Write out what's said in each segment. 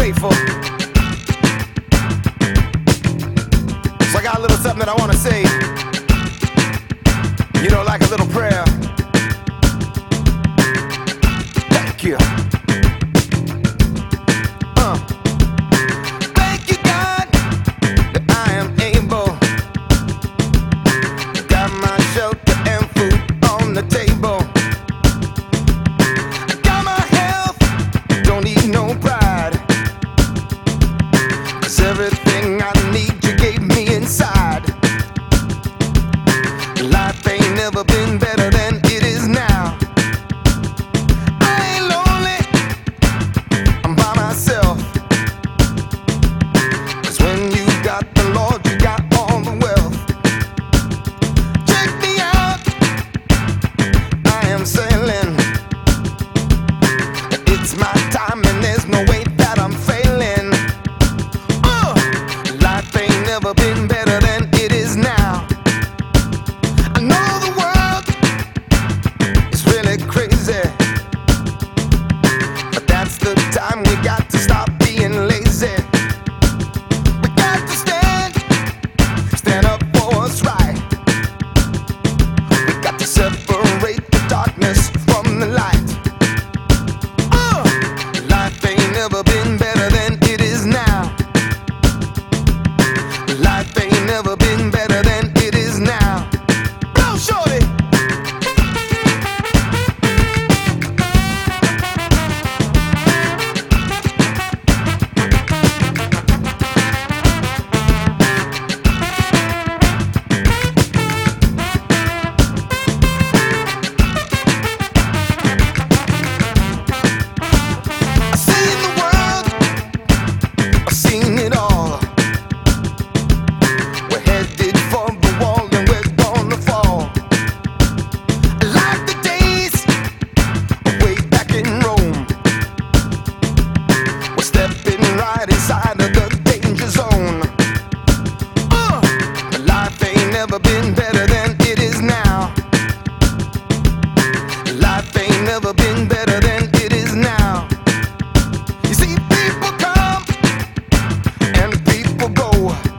grateful. So I got a little something that I want to say. You know, like a little prayer. Thank you. Thank you, God, that I am able. Got my shelter and food on the table. I got my health, don't need no pride. 'Cause everything I need you gave me inside. Life ain't never been better than it is now. I ain't lonely, I'm by myself. 'Cause when you got the Lord, you got all the wealth. Check me out, I am sailing. It's my time and there's no way that I'm failing. Life ain't never been better than it is now. I know the world is really crazy, but that's the time we got to stop being lazy. We got to stand up for what's right. We got to separate the darkness from the light. Life ain't never been better than it is now. Life ain't never been better than it is now. Blow, shorty. I've seen the world, I've seen it all. We're headed for the wall and we're gonna fall. I like the days way back in Rome. We're stepping right inside of the danger zone. Life ain't never been better than it is now. Life ain't never been better than it is now. You see, people come and people go,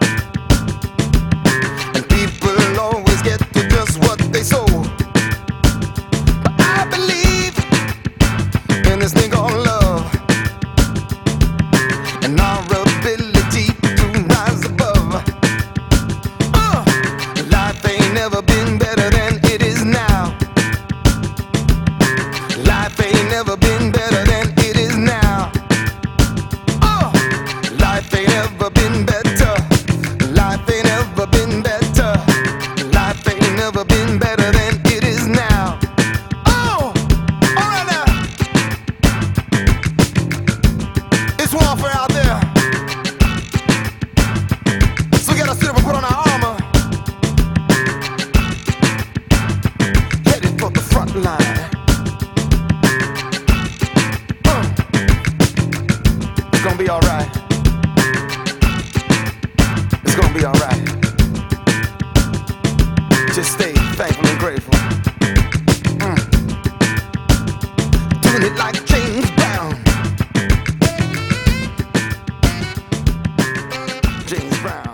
and people always get to just what they sow. But I believe in this thing called love and our ability to rise above. Life ain't never been better than it is now. Life ain't never been better than it is now. Life ain't ever been better. Life ain't ever been better. Life ain't never been better than it is now. Alright now. It's warfare out there. So we gotta sit up and put on our armor. Headed for the front line. It's gonna be alright. It's gonna be alright. Just stay thankful and grateful. Doing it like James Brown. James Brown.